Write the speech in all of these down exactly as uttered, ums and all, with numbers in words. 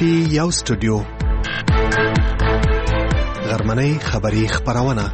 پی یو سټوډیو غرمنۍ خبری خبرونه.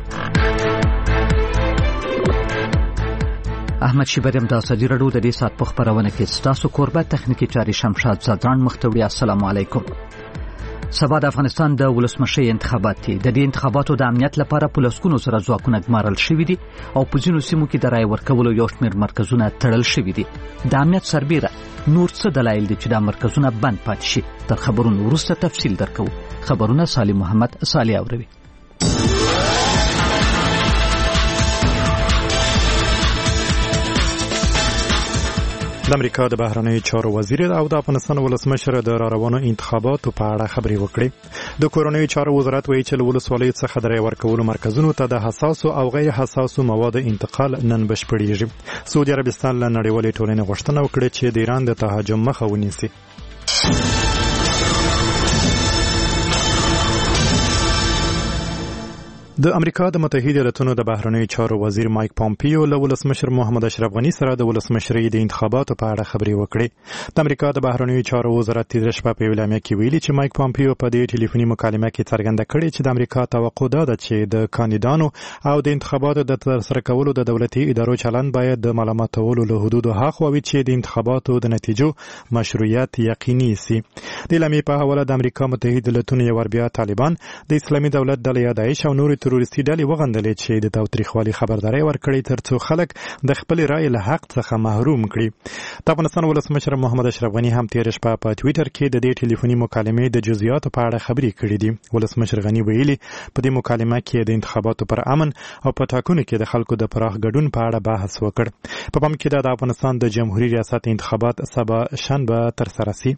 احمد شیبریم د ازادي راډیو د دې سات په خبرونه کې ستاسو قربت تخنیکی چاري شمشاد زادران مختوی. السلام علیکم. سبا د افغانستان د ولسمشي انتخابات دي. د دې انتخاباتو د امنیت لپاره پولیسونو سره ځواکونه ګمارل شوي دي او په ځینو سیمو کې د رای ورکولو یو شمېر مرکزونه تړل شوي دي. د امنیت سربیره نور څه دلایل دي چې دا مرکزونه بند پاتې شي؟ تر خبرونو وروسته تفصیل درکو. خبرونه سالم محمد صالح اوروي. د امریکا د بهرنیو چارو وزیر او د افغانستان ولسمشر د راروانو انتخاباتو په اړه خبرې وکړې. د کورنیو چارو وزارت وایي چې له ولسوالیو څخه د رای ورکولو مرکزونو ته د حساسو او غیر حساسو موادو انتقال نن بشپړېږي. سعودي عربستان له نړیوالې ټولنې غوښتنه وکړه چې د ایران د تهاجم مخه ونیسي. د امریکا د متحده ایالاتونو د بهرنیو چارو وزیر مایک پامپیو له ولسمشر محمد اشرف غنی سره د ولسمشرۍ د انتخاباتو په اړه خبرې وکړې. د امریکا د بهرنیو چارو وزارت تیره شپه په اعلامیه کې ویلي چې مایک پامپیو په دې ټلیفوني مکالمه کې څرګنده کړې چې د امریکا توقع ده چې د کاندیدانو او د انتخاباتو د ترسره کولو د دولتي ادارو چلند باید د معلوماتولو له حدودو هاخوا وي چې د انتخاباتو د نتیجو مشروعیت یقیني سي. د اعلامیې په حواله د امریکا متحده ایالاتونو یو بیا طالبان د اسلامي دولت ډلې داعش او نور تروریستي ډلې وغندلې چې د تاوتریخوالي خبرداري ورکړي ترڅو خلک د خپل رائے له حق څخه محروم کړي. د افغانستان ولسمشر محمد اشرف غنی هم تیر شپه په ټوئیټر کې د دې ټلیفوني مکالمې د جزئیاتو په اړه خبرې کړې دي. ولسمشر غنی ویلي په دې مکالمه کې د انتخاباتو پر امن او په ټاکنو کې د خلکو د پراخ ګډون په اړه بحث وکړ. په پام کې د افغانستان د جمهوریت ریاست انتخابات سبا شنبه ترسره شي.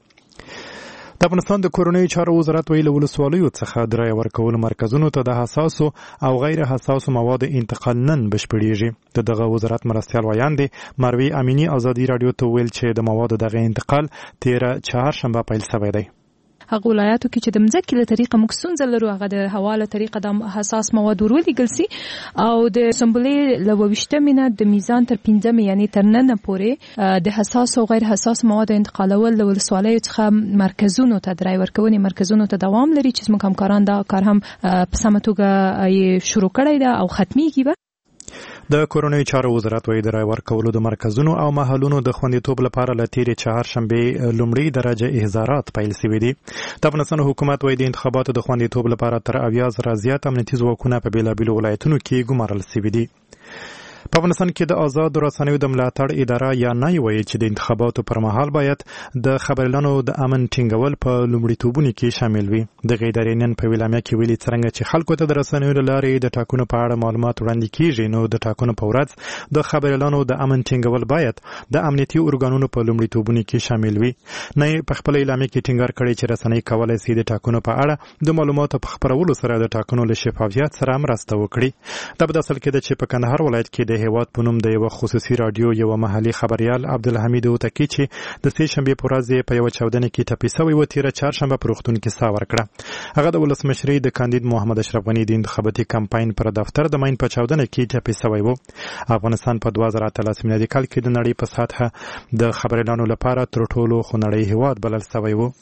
د افغانستان د کورنیو چارو وزارت ویلي ولسوالیو څخه د رای ورکولو مرکزونو ته د حساسو او غیر حساسو موادو انتقال نن بشپړېږي. د دغه وزارت مرستیال ویاندې مروي امینی ازادي راډیو ته ویل چې د موادو دغه انتقال تیره چهارشنبه پیل شوی دی. هغه ولایاتو کې چې د مځکې له طریقه موږ ستونزه لرو هغه د هوا له طریقه د حساس مواد ورولېږل سي او د سمبولې له اوویشتمې نه د میزان تر پنځمې یعنې تر ننه پورې د حساس او غیر حساس موادو انتقالول د ولسوالیو څخه مرکزونو ته د رای ورکونې مرکزونو ته دوام لري چې زموږ همکاران دا کار هم په سمه توګه شروع کړی ده او ختمیږي به. د کورنیو چارو وزارت وایي د رای ورکولو د مرکزونو او محلونو د خوندیتوب لپاره له تیرې چهارشنبې لومړی درجه احضارات پیل شوي دي. د افغانستان حکومت وایي د انتخاباتو د خوندیتوب لپاره تر اویا زره زیات امنیتي ځواکونه په بېلابېلو ولایتونو کې ګمارل شوي دي. په افغانستان کې د آزاد رسنیو د ملاتړ اداره یا نای وایي چې د انتخاباتو پر مهال باید د خبرلانو د امن ټینګول په لومړیتوبونو کې شامل وي. د ادارې نن په اعلامیه کې ویلي څرنګه چې خلکو ته د رسنیو له لارې د ټاکنو په اړه معلومات وړاندې کیږي نو د ټاکنو په ورځ د خبرلانو د امن ټینګول باید د امنیتي ارګانونو په لومړیتوبونو کې شامل وي. نای په خپل اعلامیه کې ټینګار کړی چې رسنۍ کولای شي د ټاکنو په اړه د معلوماتو په خپرولو سره د ټاکنو له شفافیت سره مرسته وکړي. دا په اصل کې د چې په کندهار ولایت کې د هیواد په نوم د یو خصوصي رادیو یو محلي خبريال عبدالحمید اوتکی چې د سې شنبې په ورځ په یو چاودنه کې ټپي شوی و تیره چهارشنبه په روغتون کې ساه ورکړه. هغه د ولسمشرۍ د کاندید محمد اشرف غنی د انتخاباتي کمپاین پر دفتر د ماین په چاودنه کې ټپي شوی و. افغانستان په دوه زره اتلس میلادي کال کې د نړۍ په سطحه د خبريالانو لپاره تر ټولو خونړی هیواد بلل شوی و.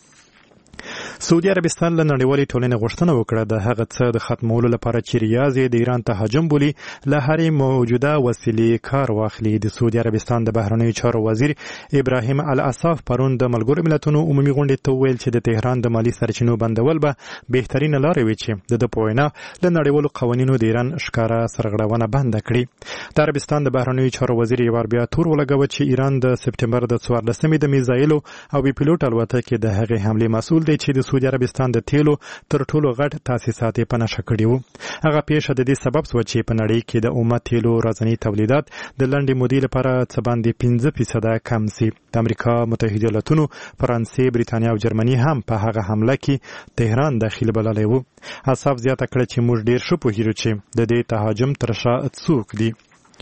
سعودي عربستان له نړیوالې ټولنې غوښتنه وکړه د هغه څه د ختمولو لپاره چې ریاض د ایران تهاجم بولي له هرې موجوده وسیلې کار واخلي. د سعودي عربستان د بهرنیو چارو وزیر ابراهیم العصاف پرون د ملګرو ملتونو عمومي غونډې ته ویل چې د تهران د مالی سرچینو بندول به بهترینه لاره وي چې د په وینا له نړیوالو قوانینو د ایران ښکاره سرغړونه بند کړي. د عربستان د بهرنیو چارو وزیر یو بیا تور ولګوه چې ایران د سپټمبر د څوارلسمې د میزایلو او بي پیلوټ الوتکې د هغې حملې مسؤل دی چې د سعودي عربستان د تیلو تر ټولو غټ تاسیسات په نشه کړي وو. هغه پیښه د دې سبب شوه چې په نړۍ کې د اومه تیلو ورځنی تولیدات د لنډې مودې لپاره څه باندې پنځه فیصده کم شي. د امریکا متحده ایالاتونو، فرانسې، بریتانیا او جرمني هم په هغه حمله کې تهران داخل بللی وو. اصاف زیاته کړه چې موږ ډیر ښه پوهیږو چې د دې تهاجم تر شا څوک دي.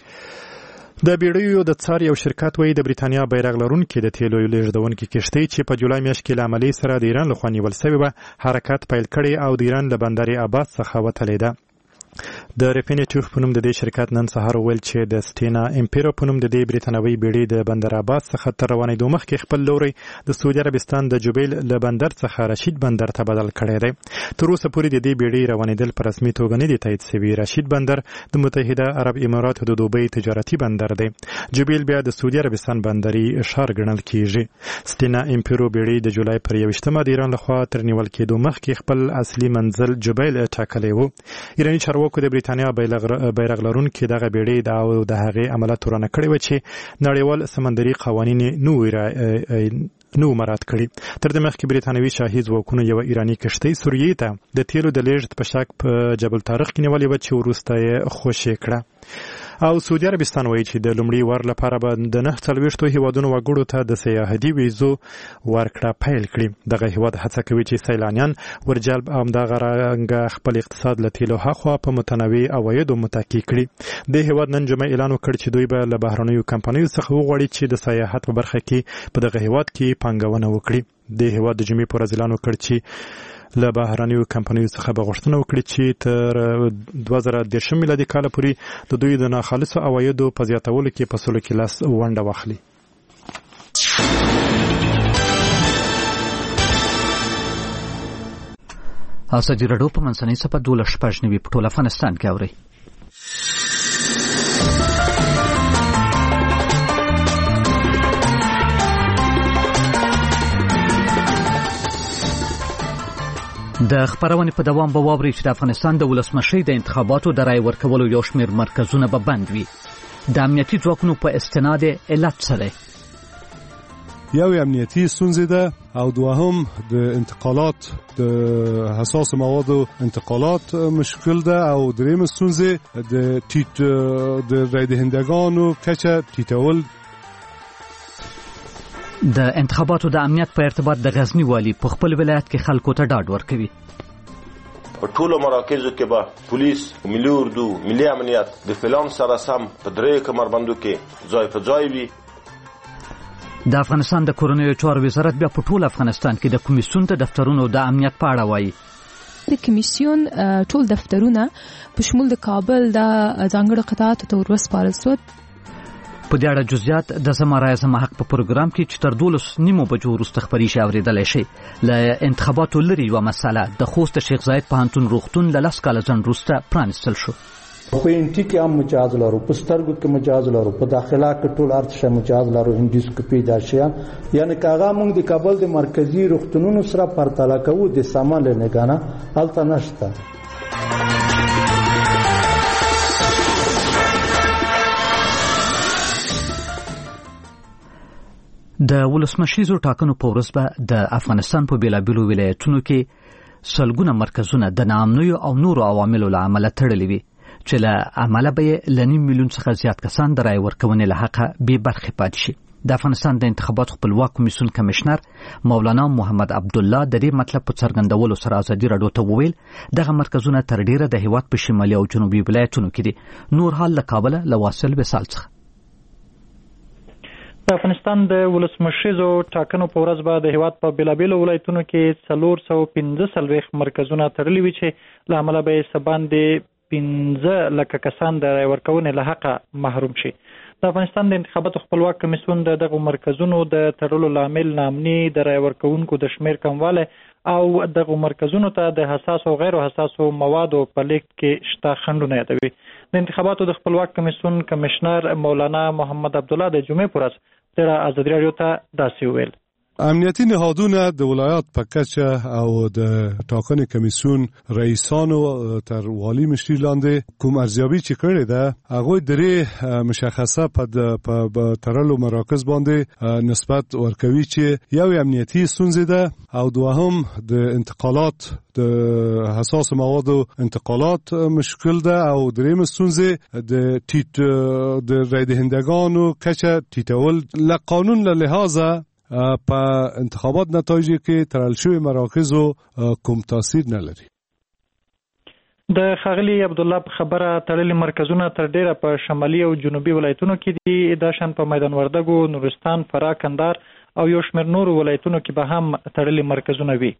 د بیړیو د څار یو شرکت وایي د بریتانیا بیرغ لرونکي د تیلو لیږدونکي کښتۍ چې په جولای میاشت کې له عملې سره د ایران لخوا نیول شوې وه حرکت پیل کړی او د ایران له بندر عباس څخه وتلې ده. د ریفینیټیو په نوم د دې شرکت نن سهار ویل چې د سټینا امپیرو په نوم د دې بریتانوي بیړۍ د بندر عباس څخه تر روانېدو مخکې خپل لوري د سعودي عربستان د جوبیل له بندر څخه رشید بندر ته بدل کړی دی. تر اوسه پورې د دې بیړۍ روانېدل په رسمي توګه نه دي تایید شوي. رشید بندر د متحده عرب اماراتو د دوبۍ تجارتي بندر دی. جوبیل بیا د سعودي عربستان بندري ښار ګڼل کیږي. سټینا امپیرو بیړۍ د جولای پر یویشتمه د ایران لخوا تر نیول کېدو مخکې خپل اصلي منزل جوبیل ټاکلی و. ایراني چارواکو د بریتانیا بیرغ لرونکي دغه بیړۍ د د هغې عملیات ورانه کړې وه چې نړیوال سمندري قوانین نو نو مراعات کړي. تر دې مخکې بریتانوي شاهي ځواکونو یوه ایراني کښتۍ سوریې ته د تیلو د لیږد په شک په جبل طارق کې نیولې وه چې وروسته یې خوشې کړه. او سعودي عربستان وایي چې د لومړي وار لپاره به د نهه څلوېښتو هیوادونو وګړو ته د سیاحتي ویزو ورکړه پیل کړي. دغه هیواد هڅه کوي چې سیلانیان ورجلب او همدغه رنګه خپل اقتصاد له تیلو هاخوا په متنوع عوایدو متکي کړي. د هیواد نن جمعه اعلان وکړ چې دوی به له بهرنیو کمپنیو څخه وغواړي چې د سیاحت په برخه کې په دغه هیواد کې پانګونه وکړي. د هیواد د جمعې پر ورځ اعلان وکړ چې له بهرنیو کمپنیو څخه به غوښتنه وکړي چې تر دوه زره دېرشم میلادي کاله پورې د دوی د ناخالصو عوایدو په زیاتولو کې په سلو کې لاس ونډه واخلي. ازادي راډیو په منځنۍ صفحه دولس شپږ نوي په ټول افغانستان کې اوري. د خبرونې په دوام به واوري چې د افغانستان د ولسمشۍ د انتخاباتو د رای ورکولو یو شمېر مرکزونه به بند وي. د امنیتي ځواکونو په استناد علت څه دی؟ یو امنیتي ستونزې ده او دوهم د انتقالات د حساس موادو انتقالات مشکل ده او دریم ستونزې د ټیټ د رای دهندگانو کچه ټیټول. د انتخاباتو د امنیت په ارتباط د غزنی والی په خپل ولایت کې خلکو ته ډاډ ورکوي. په ټولو مراکزو کې به پولیس، ملي اردو، ملي امنیت د پلان سره سم په درې کمربندو کې ځای په ځای وي. د افغانستان د کورنیو چارو وزارت بیا په ټول افغانستان کې د کمیسیون د دفترونو د امنیت په اړه وایي. د کمیسیون ټول دفترونه په شمول د کابل د ځانګړو قطاعاتو ته ورسپارل شول. په دې اړه جزئیات د زما رایه زما حق په پروګرام کې چې تر دولس نیمو بجو وروسته خبري شي اورېدلی شي. له انتخاباتو لرې یوه مسله د خوست د شیخ زاید پوهنتون روغتون له لس کاله ځنډ وروسته پرانیستل شو. په انټي کې هم مجاز لرو، په سترګو کې مجاز لرو، په داخله کې ټول ارتشه مجاز لرو، اندوسکوپي دا شیان. یعنی کاغه موږ د کابل د مرکزی روغتونونو سره پرتله کوو د سامان له نگانه هلته نشته. د ولسمشیزو ټاکنو په ورځ به د افغانستان په بیلابیلو ولایتونو کې سلګونه مرکزونه د ناامنیو او نورو عواملو له امله تړلي وي چې له امله به یې له نیم میلیون څخه زیات کسان د رای ورکونې له حقه بې برخې پاتې شي. د افغانستان د انتخاباتو خپلواک کمیسیون کمشنر مولانا محمد عبدالله د دې مطلب په څرګندولو سره ازادي راډیو ته وویل دغه مرکزونه تر ډیره د هیواد په شمالي او جنوبي ولایتونو کې دي. نور حال له کابله له واصل وصال څخه. د افغانستان د ولسمشیزو ټاکنو په ورځ به د هیواد په بیلابیلو ولایتونو کې څلور سوه پنځه څلوېښت مرکزونه تړلي وي چې له امله به یې څه باندې پنځه لکه کسان د رای ورکونې له حقه محروم شي. د افغانستان د انتخاباتو خپلواک کمیسیون د دغو مرکزونو د تړلو لامل ناامني، د رای ورکوونکو د شمېر کموالی او دغو مرکزونو ته د حساسو او غیر حساسو موادو په لیږد کې شته خنډونه یادوي. د انتخاباتو د خپلواک کمیسیون کمشنر مولانا محمد عبدالله د جمعې په ورځ د ازادي راډیو ته داسې وویل: امنیتي نهادونه د ولایات په کچه او د ټاکنې کمیسیون رئیسانو تر والی مشري لاندې کوم ارزیابي چې کړې ده هغوی درې مشخصه په تړلو مراکز باندې نسبت ورکوي چې یو امنیتي ستونزې ده او دوهم د انتقالات د حساس موادو انتقالات مشکل ده او دریم ستونزې د ټیټ د رای دهندگانو کچه ټیټول له قانون له لحاظه په انتخابات نتایجی کې تړل شوی مراکزو کوم تاثیر نه لري. د ښاغلي عبدالله په خبره تړلي مرکزونه تر ډیره په شمالي او جنوبي ولایتونو کې دي. دا شان په میدان وردګو، نورستان، فراه، کندهار او یو شمېر نورو ولایتونو کې به هم تړلي مرکزونه وي.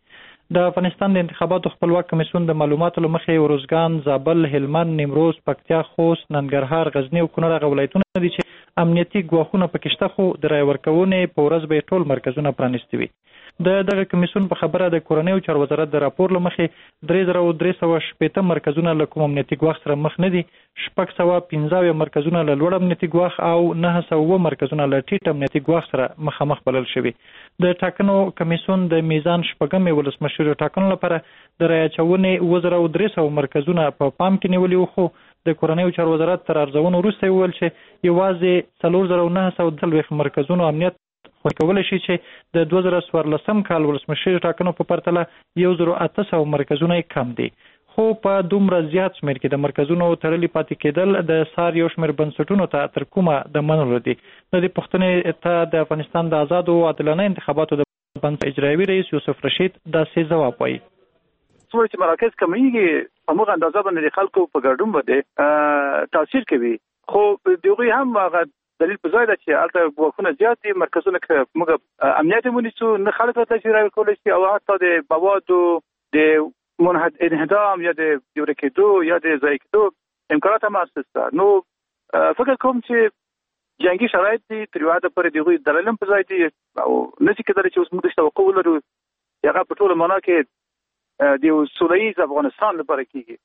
د افغانستان د انتخاباتو خپلواک کمیسیون د معلوماتو له مخې ورزګان، زابل، هلمند، نیمروز، پکتیا، خوست، ننګرهار، غزنی او کونړ هغه ولایتونه دي چې امنیتي ګواښونه پکې شته، خو د رای ورکونې په ورځ به ټول مرکزونه پرانیستي وي. د دغه کمیسیون په خبره د کورنیو چارو وزارت د راپور له مخې درې زره او درې سوه شپېته مرکزونه له کوم امنیتي ګواښ سره مخ نه دي، شپږ سوه پنځه اویا مرکزونه له لوړ امنیتي ګواښ او نهه سوه اووه مرکزونه له ټیټ امنیتي ګواښ سره مخامخ بلل شوي. د ټاکنو کمیسیون د میزان شپږمې ولسمشر ټاکنو لپاره د رای اچونې اووه زره او درې سوه مرکزونه په پام کې نیولي وو، خو د کورنیو چارو وزارت تر ارزونو وروسته وویل چې یوازې څلور زره او نهه سوه څلوېښت مرکزونو امنیت خو کولی شي چې د دوه زره څوارلسم کال ولسمشر ټاکنو په پرتله یو زره اته سوه مرکزونه یې کم دي. خو په دومره زیات شمېر کې د مرکزونو تړلي پاتې کېدل د سار یو شمېر بنسټونو ته تر کومه د منلو دي. د دې پوښتنې ته د افغانستان د آزادو او عادلانه انتخاباتو د بنسټ اجرایوي رئیس یوسف رشید داسې ځواب وایي. څومره چې مراکز کمیږي په موږ اندازه باندې د خلکو په ګډون باندې تاثیر کوي، خو د هغوی هم هغه دلیل په ځای ده چې هلته ګواښونه زیات دي. مرکزونه که موږ امنیت یې ونیسو نه خلک راتلی شي رای ورکولی شي، او حتی د موادو د انهدام یا د جوړه کېدو یا د ضایع کېدو امکانات هم هسته. نو فکر کوم چې جنګي شرایط دي تر یو حده پورې د هغوی دلایل هم په ځای دي، او نه شي کېدلی چې اوس موږ داسې توقع ولرو چې هغه په ټوله معنا کې د یو سوله ییز افغانستان لپاره کېږي.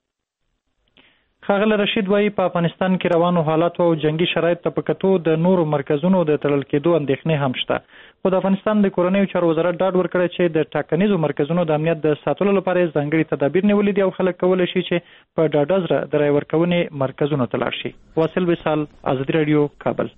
ښاغلی رشید وایي په افغانستان کې روانو حالاتو او جنگي شرایطو ته په کتو د نورو مرکزونو د تړل کېدو اندېښنې هم شته، خو د افغانستان د کورنیو چارو وزارت ډاډ ورکړی چې د ټاکنیزو مرکزونو د امنیت د ساتلو لپاره یې ځانګړي تدابیر نیولي دي او خلک کولی شي چې په ډاډه زړه د رای ورکونې مرکزونو ته لاړ شي. واصل وصال، ازادي راډیو، کابل.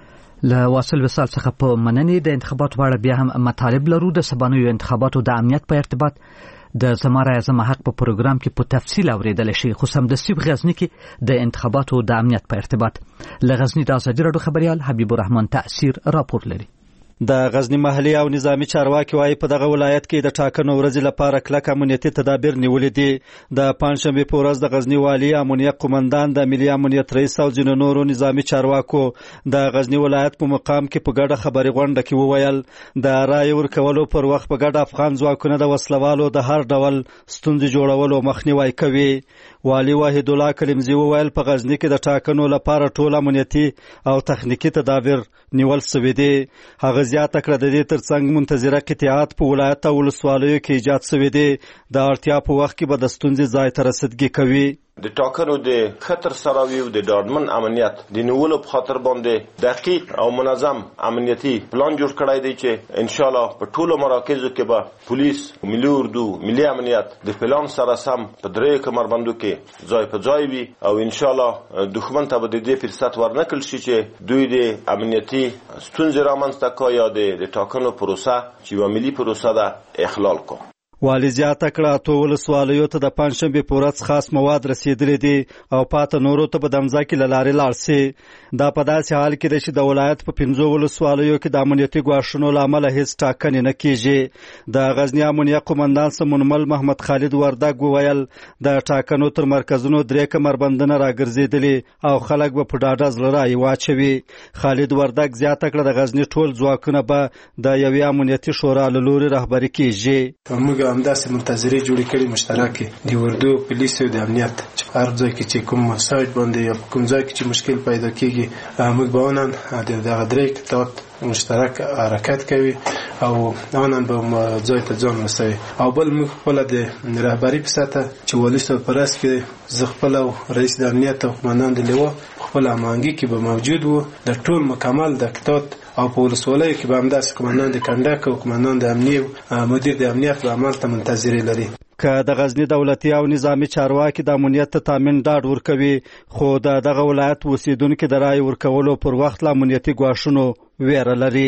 له واصل وصال څخه په مننې د انتخاباتو په اړه بیا هم مطالب لرو. د سبانیو انتخاباتو د امنیت په ارتباط د زما رای زما حق په پروګرام کې په تفصیل اوریدل شي، خو سمدستي په غزنی کې د انتخاباتو د امنیت په ارتباط له غزنی د ازادي راډیو خبريال حبیب الرحمن تأثیر راپور لري. د غزنی محلي او نظامی چارواکي وايي په دغه ولایت کې د ټاکنو ورځې لپاره کلک امنیتي تدابیر نیولې دي. د پنځشنبه په ورځ د غزنی والي، امنیت قومندان، د ملي امنیت رئیس او ځینو نورو نظامی چارواکو د غزنی ولایت په مقام کې په ګډه خبري غونډه کې وویل د رای ورکولو پر وخت په ګډه افغان ځواکونه د وسلوالو د هر ډول ستونزې جوړولو مخنیوي کوي. والي واحد الله کلمزي وویل په غزنی کې د ټاکنو لپاره ټول امنیتي او تخنیکی تدابیر نیول شوي دي. هغه زیاته کړه د دې ترڅنګ منتظره قطعات په ولایت او ولسوالیو کې ایجاد شوي دي، د اړتیا په وخت کې به د ستونزې ځای ته رسیدګي کوي. د ټاکنو د خطر سراوي او د ډاډمن امنیت د نیولو په خاطر باندې دقیق او منظم امنیتي پلان جوړ کړی دی چې ان شاء الله په ټولو مراکزو کې به پولیس، ملي اردو، ملي امنیت د پلان سره سم په درې کمربندو کې ځای په ځای وي، او ان شاء الله دښمن ته به د دې فرصت ورنکړل شي چې دوی د امنیتي ستونزې رامنځته کړي یا د ټاکنو پروسه چې یوه ملي پروسه ده اخلال کړي. والي زیاته کړه اتو ولسوالیو ته د پنځشنبې په ورځ خاص مواد رسیدلي دي او پاته نورو ته به د ځمکې له لارې لاړ شي. دا په داسې حال کې ده چې د ولایت په پنځو ولسوالیو کې د امنیتي ګواښونو له امله هیڅ ټاکنې نه کیږي. د غزني امنیت قومندان سمونمل محمد خالد وردګ وویل د ټاکنو تر مرکزونو درې کمربندونه راګرځېدلي او خلک به په ډاډه زړه رایې واچوي. خالد وردګ زیاته کړه د غزني ټول ځواکونه به د یوې امنیتي شورا له لورې رهبري کیږي. همداسې منتظرې جوړې کړي مشترکې د اردو، پولیسو، د امنیت چې هر ځای کې چې کوم سایټ باندې یا کوم ځای کې چې مشکل پیدا کېږي موږ به آنن د دغه درې قطعات مشترک حرکت کوي او آنن به ځای ته ځان رسوي. او بل موږ خپله د رهبري په سطحه چې والي صاحب په رأس کې زه خپله او رئیس د امنیت او قومندان د لوا خپل امانګي کې به موجود وو. د ټول مکمل د قطعات او په ولسوالیو کې به همداسې قومندان د کنډک او قومندان د امنیه مدیر د امنیت به عمل ته منتظرې لري. که د غزنی دولتي او نظامی چارواکي د امنیت ته تامین ډاډ ورکوي، خو د دغه ولایت اوسیدونکي د رای ورکولو پر وخت له امنیتي ګواښونو ویره لري.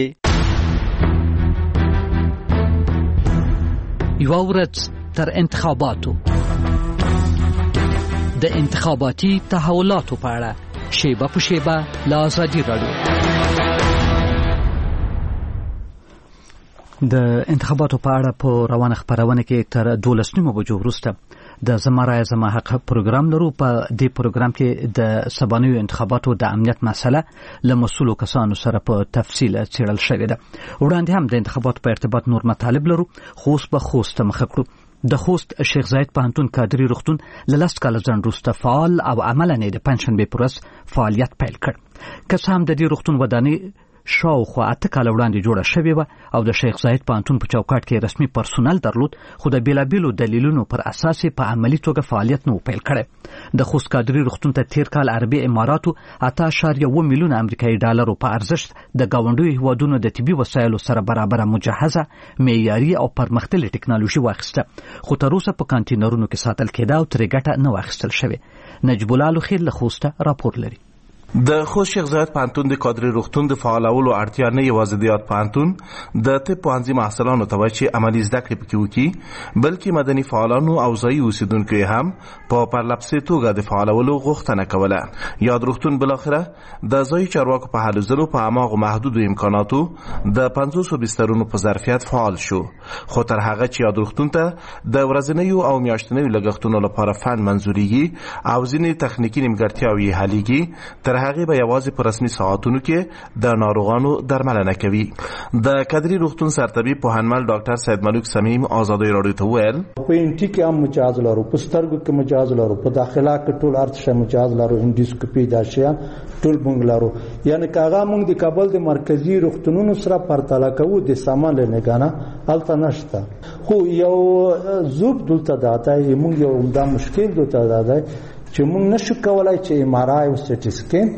یوه ورځ تر انتخاباتو د انتخاباتي تحولاتو په اړه شیبه په شیبه له ازادي راډیو. د انتخاباتو په اړه په روانه خبرونه کې تر دولس نیمو بجو وروسته د زماره زما حق پروګرام لرو. په دې پروګرام کې د سبانیو انتخاباتو د امنیت مسله له مسؤلو کسانو سره په تفصیل څېړل شوې ده. وړاندې هم د انتخاباتو په ارتباط نور مطالب لرو، خو اوس به خوست مخه کړو. د خوست شیخ زاید پوهنتون کادري روغتون له لس کاله ځنډ وروسته فعال او عملاً یې د پنجشنبې په ورځ فعالیت پیل کړ. که څه هم د دې روغتون ودانۍ شاوخوا اته کاله وړاندې جوړه شوې وه او د شیخ زاید پوهنتون په چوکاټ کې رسمي پرسونل درلود، خو د بېلابېلو دلیلونو پر اساس په عملي توګه فعالیت نه و پیل کړی. د خوست کادري روغتون ته تیر کال عربي اماراتو اته اعشاریه اوه میلیونه امریکایي ډالرو په ارزښت د ګاونډیو هیوادونو د طبي وسایلو سره برابره مجهزه، معیاري او پرمختللې ټکنالوژي واخیسته، خو تر اوسه په کانټینرونو کې ساتل کېده او ترې ګټه نه واخیستل شوې. نجیب الله لوخیل له خوسته راپور لري. د خوست شیخ زاید پوهنتون د کادري روغتون د فعالولو اړتیا نه یوازې د یاد پوهنتون د طب پوهنځي محصلانو ته وه چې عملي زده کړې پکې وکړي، بلکې مدني فعالانو او ځایي اوسېدونکو یې هم په پرلپسې توګه د فعالولو غوښتنه کوله. یاد روغتون بالاخره د ځایي چارواکو په هلو ځلو په هماغو محدودو امکاناتو د پنځوسو بسترونو په ظرفیت فعال شو، خو تر هغه چې یاد روغتون ته د ورځنیو او میاشتنیو لګښتونو لپاره فند منظوریږي او ځینې تخنیکي نیمګړتیاوې یې حلیږي، تر هغې به یوازې په رسمي ساعتونو کې د ناروغانو درملنه کوي. د کادري روغتون سرطبیب پوهنمل ډاکټر سید ملک سمیم آزادۍ راډیو ته وویل په انټي کې هم مجاز لرو، په سترګو کې مجاز لرو، په داخله کې ټول ارتشه مجاز لرو، انډوسکوپي دا شیان ټول مونږ لرو. یعنی کاغه مونږ د کابل د مرکزی روغتونونو سره پرتله کوو د سامان لنګانه الته نشته، خو یو زوب دلته داته مونږ یو عمده مشکل دلته داده چې مونږ نشو کولای چې ایم آر آی او سی ټي سکین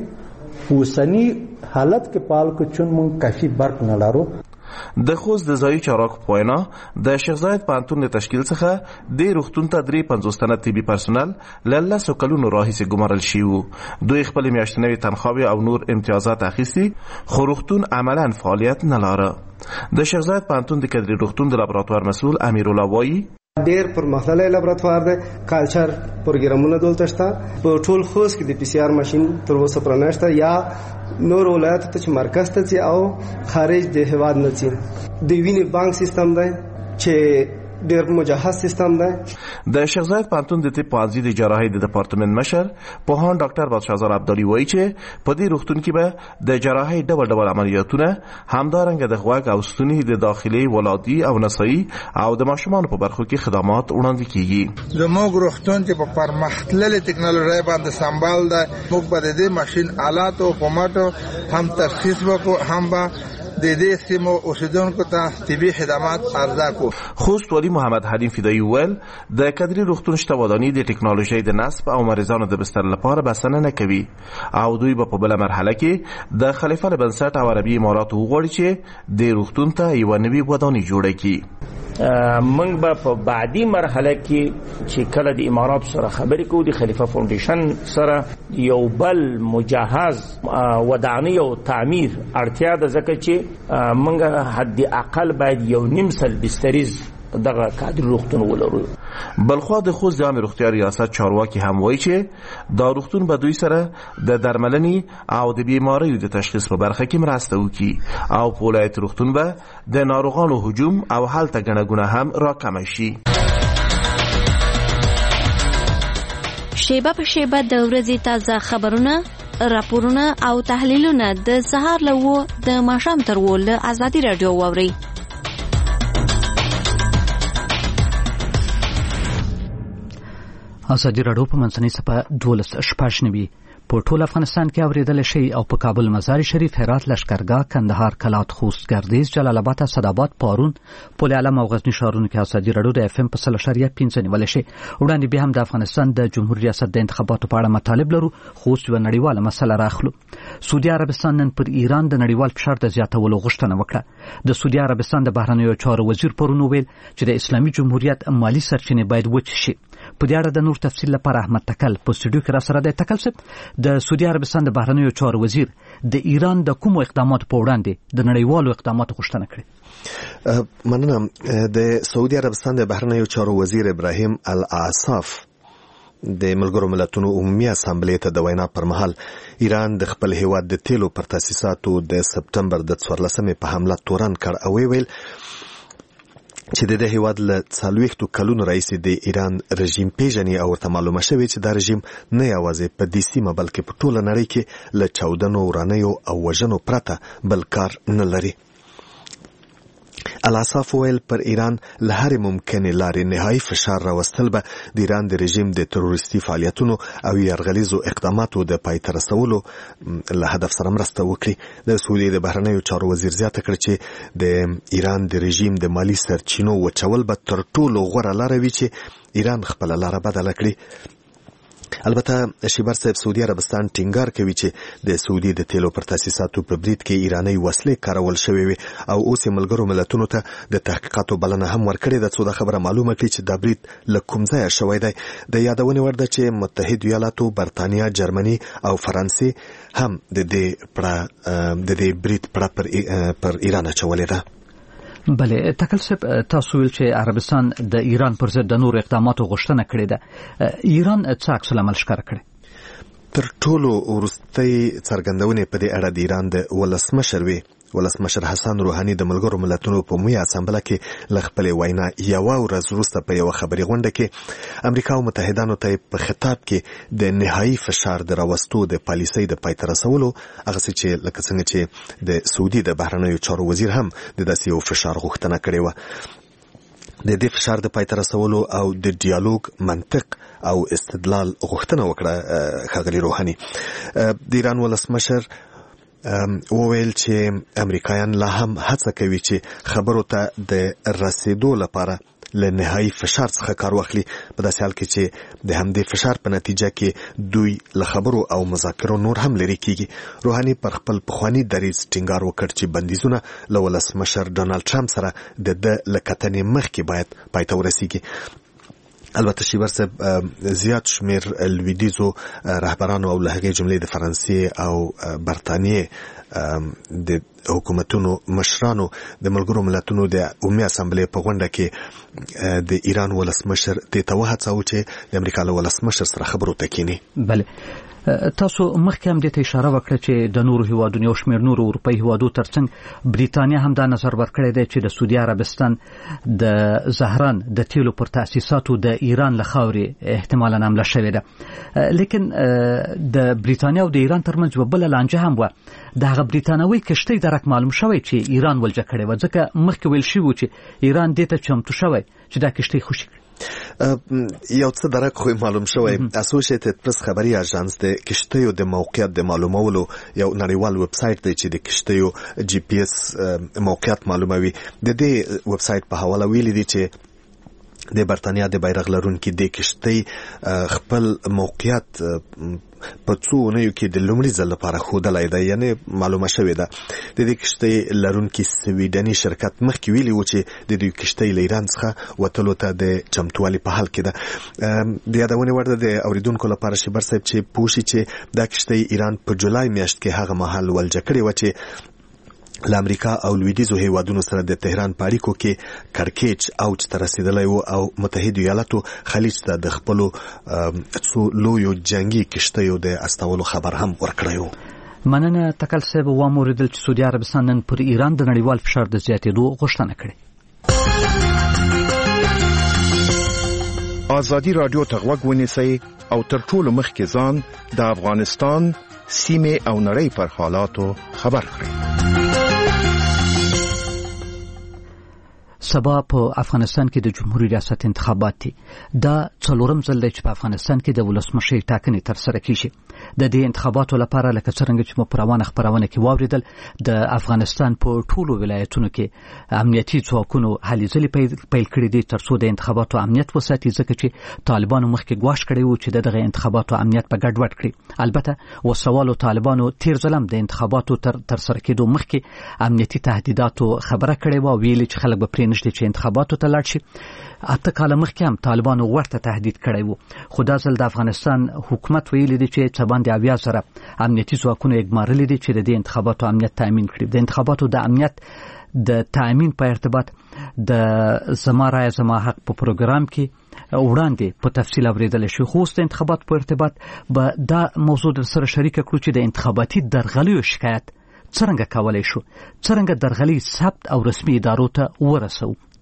اوسنی حالت کې پال کو چون مونږ کافي برق نه لرو. د خوست د ځایي چارواکو په وینا د شیخ زاید پوهنتون د تشکیل څخه د روغتون ته درې پنځوس تنه طبي پرسونل له لسو کلونو راهیسې ګمارل شوي وو. دوی خپلې میاشتنوي تنخواوې او نور امتیازات اخیستي، خو روغتون عملاً فعالیت نه لاره. د شیخ زاید پوهنتون د کادري روغتون د لابراتوار مسؤل امیرالله وایي ډېر پرمختللی لابراتوار دی، کالچر پروګرامونه دلته شته، په ټول خوست کې د پی سی آر ماشین تر اوسه پوره نشته، یا نور ولایتو ته چې مرکز ته ځي او خارج د هېواد نه ځي. د وینې بانک سیستم دی چې ډېر مجهز سیستم دی. د شیخ زاید پوهنتون د طب پوهنځي د جراحۍ د دپارتمنټ مشر پوهان ډاکټر بادشاه عبدالي وایي چې په دې روغتون کې به د جراحۍ ډول ډول عملیاتونه، همدارنګه د غوږ او ستوني د داخلي ولادي او نسایي او د ماشومانو په برخو کې خدمات وړاندې کیږي. زموږ روغتون چې په پرمختللې ټکنالوژۍ باندې سمبال دی، موږ به د دې ماشین آلات او کوماتو هم تشخیص وکړو، هم به د دې سیمو اوسیدونکو ته طبي خدمات عرضه کو. خوست ولی محمد حلیم فدایی ویل د کادري روغتون شته ودانۍ د ټکنالوژۍ د نصب او مریضانو د بستر لپاره بسنه نه کوي او دوی به په بله مرحله کې د خلیفه له بنسټ او عربي اماراتو وغواړي چې د روغتون ته یوه نوې ودانۍ جوړه کړي. منګ به په بعدي مرحله کې چې کله د امارات سره خبرې کوو د خلیفه فاونډیشن سره یو بل مجهز ودانۍ او تعمیر اړتیا ده، ځکه چې منګ حد اقل باید یو نیم سل بستریز دغه کادري روغتون ولرو. بلخوا د خوست د عامې روغتیا ریاست چارواکي هم وایي چې دا روغتون به دوی سره د درملنې او د بیماریو د تشخیص په برخه کې مرسته وکړي او په ولایت روغتون به د ناروغانو هجوم او هلته ګڼه ګونه هم راکمه شي. شیبه په شیبه د ورځې تازه خبرونه، راپورونه او تحلیلونه د سهار له اوه د ماښام تر اوه له ازادي راډیو واورئ. ازادي راډیو په منځنۍ صفحه دولس شپږ نوي په ټول افغانستان کې اوریدل شي او په کابل، مزار شریف، هرات، لشکرګاه، کندهار، کلات، خوست، ګردیز، جلال آباد، اسداباد، پارون، پل علم او غزنی ښارونو کې ازادي راډیو د اف ام په سل اشاریه پنځه نیول شي. وړاندې بیا هم د افغانستان د جمهوریت ریاست د انتخاباتو په اړه مطالب لرو، خو اوس یوه نړیواله مسله راخلو. سعودي عربستان نن پر ایران د نړیوال فشار د زیاتولو غوښتنه وکړه. د سعودي عربستان د بهرنیو چارو وزیر پرون وویل چې د اسلامي جمهوریت مالي سرچینې باید وچ شي. په دې اړه د نور تفصیل لپاره احمد تکل په استودیو کې را سره دی. تکل صاحب، د سعودي عربستان د بهرنیو چارو وزیر د ایران د کومو اقداماتو په وړاندې د نړیوالو اقداماتو غوښتنه کړې؟ مننه. د سعودي عربستان د بهرنیو چارو وزیر ابراهیم العصاف د ملګرو ملتونو عمومي اسامبلې ته د وینا پر مهال ایران د خپل هیواد د تیلو پر تاسیساتو د سپتمبر د څوارلسمې په حمله تورن کړ او ویل چې د دې هیواد له څلوېښتو کلونو راهیسې د ایران رژیم پیژني او ورته معلومه شوې چې دا رژیم نه یوازې په دې سیمه بلکې په ټوله نړۍ کې له چاودنو ورانیو او وژنو پرته بل کار نه لري. الاصاف ویل پر ایران له هرې ممکنې لارې نهایي فشار راوستل به د ایران د رژیم د تروریستي فعالیتونو او یرغلیزو اقداماتو د پای ته رسولو له هدف سره مرسته وکړي. د سعودي د بهرنیو چارو وزیر زیاته کړه چې د ایران د رژیم د مالی سرچینو وچول به تر ټولو غوره لاره وي چې ایران خپله لاره بدله کړي. البته شیبر صاحب سعودي عربستان ټینګار کوي چې د سعودي د تیلو پر تاسیساتو په برید کې ایراني وسلې کارول شوې وي او اوس یې ملګرو ملتونو ته د تحقیقاتو بلنه هم ورکړې ده څو دا خبره معلومه کړي چې دا برید له کوم ځایه شوی دی. د یادونې وړ ده چې متحد ایالاتو، برتانیا، جرمني او فرانسې هم د دې پړه د دې برید پړه پر ایران اچولې ده. بله تکل صاحب تاسو ویل چې عربستان د ایران پر ضد د نور اقداماتو غوښتنه کړې ده. ایران څه عکس العمل ښکاره کړی؟ تر ټولو وروستۍ څرګندونې په دې اړه د ایران د ولسمشر وی ولسمشر حسن روحاني د ملګرو ملتونو په عمومي اسامبله کې له خپلې وینا یوه ورځ وروسته په یوه خبري غونډه کې امریکا او متحدانو ته په خطاب کې د نهایي فشار د راوستو د پالیسۍ د پای ته رسولو هغسې چې لکه څنګه چې د سعودي د بهرنیو چارو وزیر هم د داسې یو فشار غوښتنه کړې وه. د دې فشار د پای ته رسولو او د ډیالوګ منطق او استدلال غوښتنه وکړه ښاغلي روحاني. د ایران ولسمشر وویل چې امریکایان لا هم هڅه کوي چې خبرو ته د رسیدو لپاره له نهایي فشار څخه کار واخلي، په داسې حال کې چې د همدې فشار په نتیجه کې دوی له خبرو او مذاکرو نور هم لرې کیږي. روحاني پر خپل پخواني دریځ ټینګار وکړ چې بندیزونه له ولسمشر ډونالد ټرمپ سره د ده له کتنې مخکې باید پای ته ورسیږي. البته شیبر صاحب زیات شمیر لویدیزو رهبرانو او له هغې جملې د فرانسې او برتانیې د حکومتونو مشرانو د ملګرو ملتونو د عمومي اسامبلې په غونډه کې د ایران ولسمشر دې ته وهڅاوه چې د امریکا له ولسمشر سره خبرو ته کینی. بله تاسو مخکې هم دې ته اشاره وکړه چې د نورو هیوادونو یو شمېر نورو اروپایي هیوادو ترڅنګ بریتانیا هم دا نظر ورکړی دی چې د سعودي عربستان د زهران د تیلو پر تاسیساتو د ایران له خاورې احتمالاً حمله شوې ده. لیکن د بریتانیا او د ایران ترمنځ یوه بله لانجه هم وه. د هغه بریتانوي کښتۍ درک معلوم شوی چې ایران ولجه کړې وه، ځکه مخکې ویل شوي و چې ایران دې ته چمتو شوی چې دا کښتۍ خوشي کړي. یو څه درک خو معلوم شوی. اسوسییټډ پریس خبري اژانس د کښتیو د موقعیت د معلومولو یو نړیوال ویب سایټ دی چې د کښتیو جی پی اس موقعیت معلوموي. د دې ویب سایټ په حواله ویلي دي چې د برتانیا د بیرغ لرونکي د کښتۍ خپل موقعیت په څو اونیو کې د لومړي ځل لپاره ښودلی دی، یعنې معلومه شوې ده. د دې کښتۍ لرونکي سویډني شرکت مخکې ویلي و چې د دوی کښتۍ له ایران څخه وتلو ته د چمتووالي په حال کې ده. د یادونې وړ ده د اورېدونکو لپاره شیبر صاحب چې پوه شي چې دا کښتۍ ایران په جولای میاشت کې هغه مهال ولجه کړې وه چې له امریکا او لویدیځو هیوادونو سره د تهران په اړیکو کې کړکېچ اوج ته رسېدلی و او متحدو ایالاتو خلیج ته د خپلو څو لویو جنګي کښتیو د استولو خبر هم ورکړی و. مننه تکل صاحب. وام اورېدل چې سعودي عربستان نن پر ایران د نړیوال فشار د زیاتېدو غوښتنه کړې. ازادي راډیو ته غوږ ونیسئ او تر ټولو مخکې ځان د افغانستان سیمې او نړۍ پر حالاتو خبر کړئ. سبا په افغانستان کې د جمهوریت ریاست انتخابات دي. دا څلورم ځل دی چې په افغانستان کې د ولسمشر ټاکنې ترسره کیږي. د دې انتخاباتو لپاره لکه څرنګه چې مو په روانه خپرونه کې واورېدل، د افغانستان په ټولو ولایتونو کې امنیتي ځواکونو هلې ځلې پیل کړي دي تر څو د انتخاباتو امنیت وساتي، ځکه چې طالبانو مخکې ګواښ کړی و چې دغه انتخاباتو امنیت په ګډوډ کړي. البته وسوالو طالبانو تیر ځل هم د انتخاباتو تر ترسره کېدو مخکې امنیتي تهدیداتو خبره کړې وه، ویلي چې خلک به پرې نشته چې انتخاباتو ته لاړ شي. اته کاله مخکې هم طالبانو ورته تهدید کړی و، خو دا ځل د افغانستان حکومت ویلي دی چې څه باندې اویا زره امنیتي ځواکونه یې ګمارلي دي چې د دې انتخاباتو امنیت تأمین کړي. د انتخاباتو د امنیت د تأمین په ارتباط د زما رایه زما حق په پروګرام کې وړاندې په تفصیل اورېدلی شو، خو اوس د انتخاباتو په ارتباط به دا موضوع در سره شریکه کړو چې د انتخاباتي درغلیو شکایت څرنګه کولی شو، څرنګه درغلي ثبت او رسمي ادارو ته ورسو.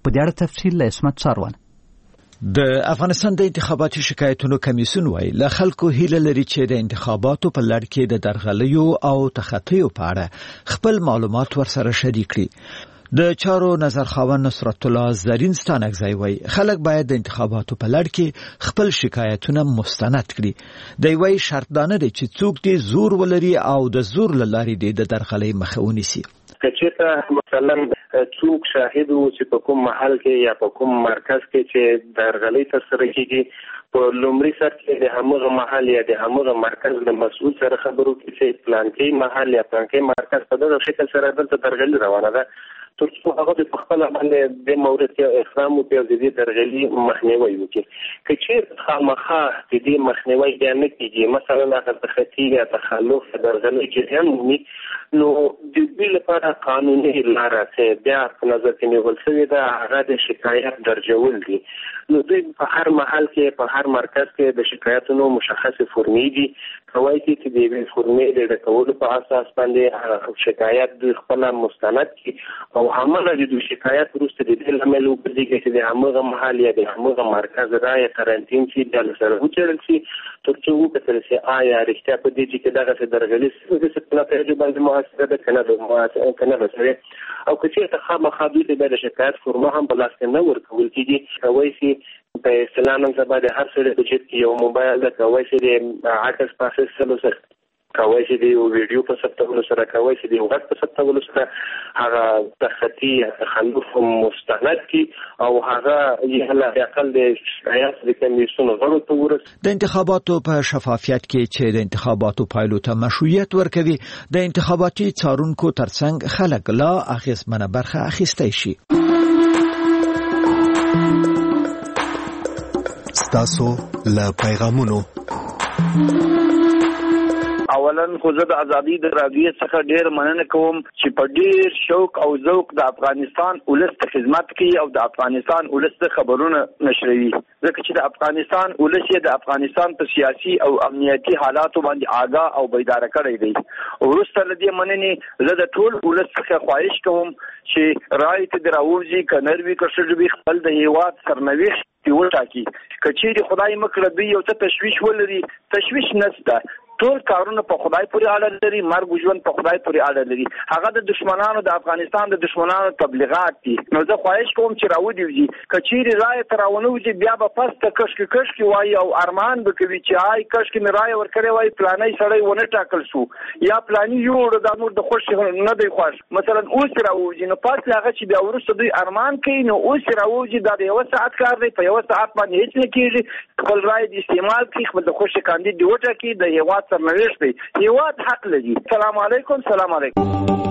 په دې اړه تفصیل له اسمت څاروان. د افغانستان د انتخاباتي شکایتونو کمیسیون وایي له خلکو هیله لري چې د انتخاباتو په لړ کې د درغلیو او تخطیو په اړه خپل معلومات ورسره شریک کړي. د چارو نظر خاوند نصرت الله زرین ستانکزی وایي خلک باید د انتخاباتو په لړ کې خپل شکایتونه مستند کړي. دی وایي شرط دا نه دی چې څوک دې زور ولري او د زور له لارې دې د درغلۍ مخه ونیسي. که چېرته مثلا څوک شاهد و چې په کوم محل کې یا په کوم مرکز کې چې درغلۍ ترسره کېږي په لومړي سر کې د همغه محل یا د همغه مرکز د مسؤل سره خبرو کې چې پلانکي محل یا پلانکي مرکز په دغه شکل سره دلته درغلي روانه ده تر څو هغه په خپل باندې د مورد کې اقدام وکړي او د دې درغلي مخنیوي وکړي. که چېرته خامخا د دې مخنیوي بیا نه کېږي مثلا هغه تخطي یا تخلف درغلي جریان مومي نو د دې لپاره قانوني لاره چې بیا په نظر کې نیول شوې ده هغه د شکایت درجول دي. نو دوی په هر محل کې په هر مرکز کې د شکایتونو مشخص فرمې دي کوي چې د دې فرمې د ډکولو په اساس باندې شکایت دوی خپل مستند کړي او عمله د شکایت وروسته د دې لامل وګرځي چې د همغه محل یا د همغه مرکز رای قرنټین شي د سره وچرل شي تر څو وکړل شي آیا رښتیا په دې چې دغه درغلي څه څه په تجربه باندې موثره ده کنه د موثره کنه سره او که چېرته خامخا دوی ته د شکایت فرما هم په لاس کې نه ورکول کېږي کوي چې په اسلام سبا د هر څه د جټ یو موبایل د کوي چې د عکس پاسه سره سره کوي چې د ویډیو په ثبتولو سره کوي چې د وخت په ثبتولو سره هغه تخطي تخلف مستند کی او هغه یې له اقل د شکایت د کمیسیون غړو ته ورس. د انتخاباتو په شفافیت کې چې د انتخاباتو پایلو ته مشروعیت ورکوي د انتخاباتي څارونکو ترڅنګ خلک لا اخیستمنه برخه اخیستی شي. ستاسو له پیغامونو اولا خو زه د ازادي د رادیو څخه ډیر مننه کوم چې په ډیر شوق او ذوق د افغانستان ولس ته خدمت کوي او د افغانستان ولس ته خبرونه نشروي ځکه چې د افغانستان ولس د افغانستان په سیاسي او امنیتي حالاتو باندې آگاه او بیدار کړی دی. ورسته لدی مننه زه د ټول ولس څخه خواهش کوم چې رای ته دراوځي کنروي کښړوي خپل د هیواد سرنوشت وټاکي. کچېری خدای مکړه دوی یو څه تشویش ولري تشویش نشته ټول کارونه په خدای پورې اړه لري مرګ ژوند په خدای پورې اړه لري هغه د دشمنانو د افغانستان د دشمنانو تبلیغات دي. نو زه خواهش کوم چې راوډي وي کچېری رای تر راونوځي بیا به پسته کشک کشک وای او ارمان وکوي چې آی کشک می رای ورکړی وای پلانای سړی ونه ټاکل شو یا پلاني یو د نور د خوش نه دی خوښ مثلا اوس راوځي نو پات هغه چې بیا ورسته دوی ارمان کوي نو اوس راوځي د یو ساعت کار دی په یو ساعت باندې هیڅ نه کیږي خپل رای د استعمال کوي خپل د خوش کاندید دی وټه کې د یو سرنوشت دی هیواد حق لري. سلام علیکم. سلام علیکم.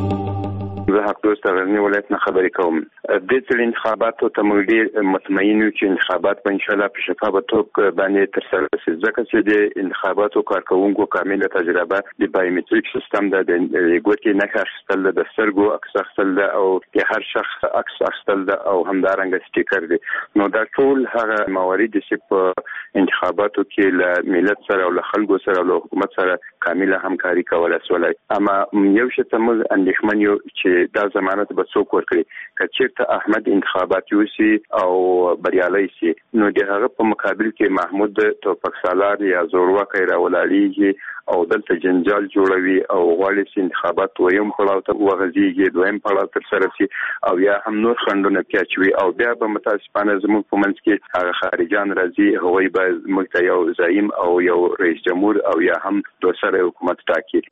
زه حق دوست غزنی ولایت نه خبرې کوم. د دې انتخاباتو ته موږ ډېر مطمئن یو چې انتخابات په ان شاء الله په شفافه توګه باندې ترسره شي ځکه چې د انتخاباتو کارکونکو کامله تجربه د بایومټریک سیستم د ګوتې نه اخیستل د سترګو عکس اخیستل او د هر شخص عکس اخیستل او همدارنګه سټیکر دی. نو دا ټول هغه موارد چې په انتخاباتو کې له ملت سره او له خلکو سره او له حکومت سره کامله همکاري کولای سولای. اما یو شی ته موږ اندېښمن یو چې دا ضمانت به څوک ورکړي که چېرته احمد انتخابات یوسي او بریالی سي نو د هغه په مقابل کې محمود توپک سالار یا زورواکي راولاړیږي او دلته جنجال جوړوي او غواړي چې انتخابات دویم پړاو ته وغځيږي دویم پړاو ترسره شي او یا هم نور خنډونه پیاچوي او بیا به متاسفانه زموږ په منځ کې هغه خارجان راځي هغوی به موږ ته یو زعیم او یو رئیس جمهور او یا هم دوسره حکومت ټاکي.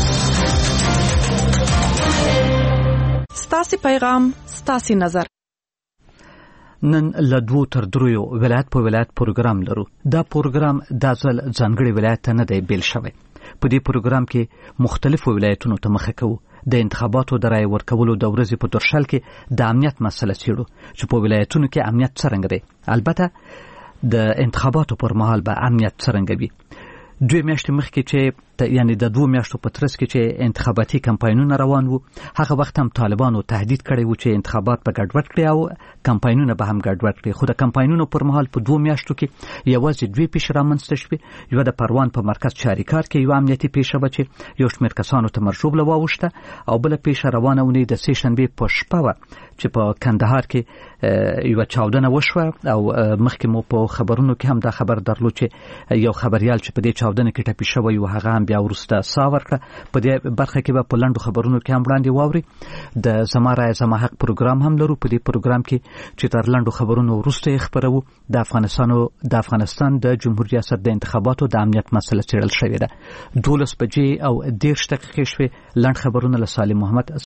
ستاسي پیغام ستاسي نظر. نن له دوو تر دریو ولایت په ولایت پروګرام لرو. دا پروګرام د ځل ځانګړي ولایت نه دی بیل شوی. په دې پروګرام کې مختلفو ولایتونو ته مخه کوو. د انتخاباتو د رای ورکولو د ورځې په ترشل کې د امنیت مسله څیړو چې په ولایتونو کې امنیت څرنګه دی. البته د انتخاباتو پر مهال به امنیت څرنګه وي. دوی میاشتې مخکې چې وخت یعنی د دوه میاشتو په ترڅ کې چې انتخاباتي کمپاینونه روان وو هغه وخت هم طالبانو تهدید کړی و چې انتخابات په ګډوډ کړي او کمپاینونه به هم ګډوډ کړي خو د کمپاینونو پر مهال په دوه میاشتو کې یوازې دوه پیښې رامنځته شوې یو د پروان په مرکز چاریکار کې یو امنیتي پیښه و چې یو شمېر کسانو ته مرجوب لواوښته او بل پیښه روانه ونی د سه شنبه په شپه و چې په کندهار کې یو چاودنه وشوه او مخکې مو په خبرونو کې هم دا خبر درلود چې یو خبريال چې په دې چاودنه کې ټپي شوی او هغه هم بیا ورسته ساور کړ په دې برخه کې به په لندو خبرونو کې هم وړاندې واوري د زماره زما حق پروګرام هم لرو په دې پروګرام کې چې تر لندو خبرونو ورسته خبرو د افغانستان د افغانستان د جمهوریت ریاست د انتخاباتو د امنیت مسله څېړل شوې ده دولس بجې او ډېر دقیقې شوې لند خبرونه له سالم محمد